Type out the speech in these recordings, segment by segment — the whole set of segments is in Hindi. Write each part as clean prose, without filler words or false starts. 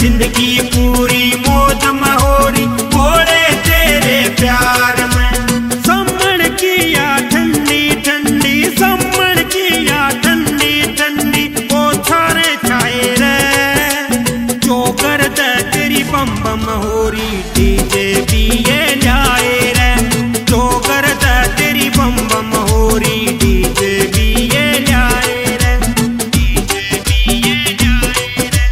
जिंदगी पूरी मौज महोरी भोले तेरे प्यार में। सम्मण किया ठंडी ठंडी सम्मण किया ठंडी ठंडी ओ छारे छाए रे जो कर दे तेरी बम बम होरी डीजे भी ये जाए रे जो कर दे तेरी बम बम होरी डीजे भी ये जाए रे डीजे भी ये जाए रे।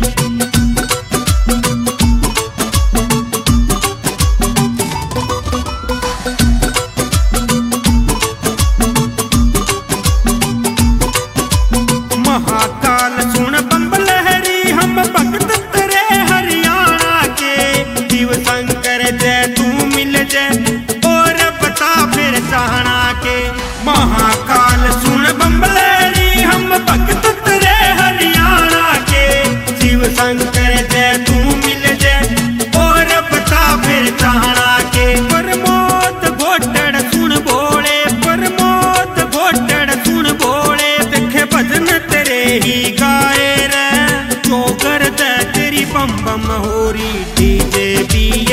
महाकाल सुन बम लहरी हम भगत तेरे हरियाणा के शिव शंकर जय तू मिल जय और बता फिर चाहना के। महाकाल सुन बम लहरी हम भगत तेरे हरियाणा के शिव शंकर जय तू मिल जय और बता फिर चाहना के। प्रमोद घोटड़ सुन भोले प्रमोद घोटड़ सुन भोले देखे भजन तेरे ही गाए रे जो कर दे तेरी बम बम होरी डीजे भी